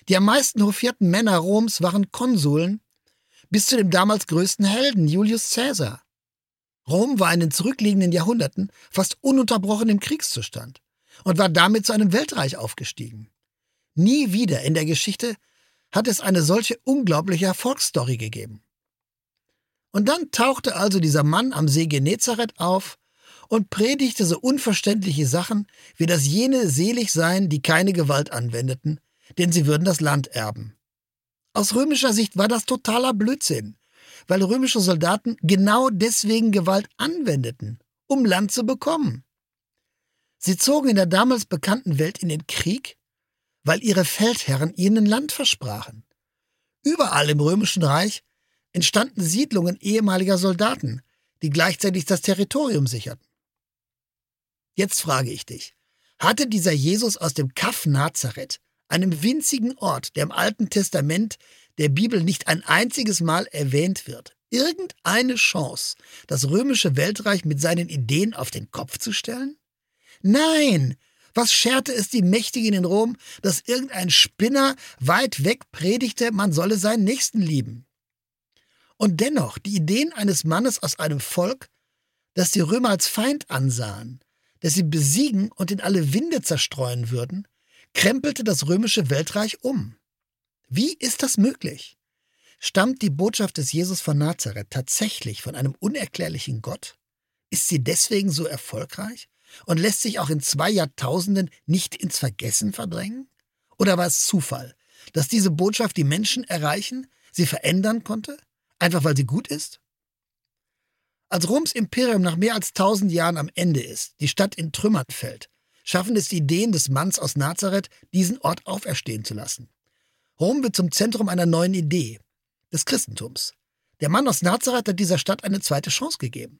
Die am meisten hofierten Männer Roms waren Konsuln, bis zu dem damals größten Helden, Julius Caesar. Rom war in den zurückliegenden Jahrhunderten fast ununterbrochen im Kriegszustand und war damit zu einem Weltreich aufgestiegen. Nie wieder in der Geschichte hat es eine solche unglaubliche Erfolgsstory gegeben. Und dann tauchte also dieser Mann am See Genezareth auf und predigte so unverständliche Sachen, wie dass jene selig seien, die keine Gewalt anwendeten, denn sie würden das Land erben. Aus römischer Sicht war das totaler Blödsinn, weil römische Soldaten genau deswegen Gewalt anwendeten, um Land zu bekommen. Sie zogen in der damals bekannten Welt in den Krieg, weil ihre Feldherren ihnen Land versprachen. Überall im Römischen Reich entstanden Siedlungen ehemaliger Soldaten, die gleichzeitig das Territorium sicherten. Jetzt frage ich dich, hatte dieser Jesus aus dem Kaff Nazareth, einem winzigen Ort, der im Alten Testament der Bibel nicht ein einziges Mal erwähnt wird, irgendeine Chance, das römische Weltreich mit seinen Ideen auf den Kopf zu stellen? Nein! Was scherte es die Mächtigen in Rom, dass irgendein Spinner weit weg predigte, man solle seinen Nächsten lieben? Und dennoch, die Ideen eines Mannes aus einem Volk, das die Römer als Feind ansahen, das sie besiegen und in alle Winde zerstreuen würden, krempelte das römische Weltreich um. Wie ist das möglich? Stammt die Botschaft des Jesus von Nazareth tatsächlich von einem unerklärlichen Gott? Ist sie deswegen so erfolgreich und lässt sich auch in 2 Jahrtausenden nicht ins Vergessen verdrängen? Oder war es Zufall, dass diese Botschaft die Menschen erreichen, sie verändern konnte, einfach weil sie gut ist? Als Roms Imperium nach mehr als 1000 Jahren am Ende ist, die Stadt in Trümmern fällt, schaffen es die Ideen des Manns aus Nazareth, diesen Ort auferstehen zu lassen. Rom wird zum Zentrum einer neuen Idee, des Christentums. Der Mann aus Nazareth hat dieser Stadt eine zweite Chance gegeben.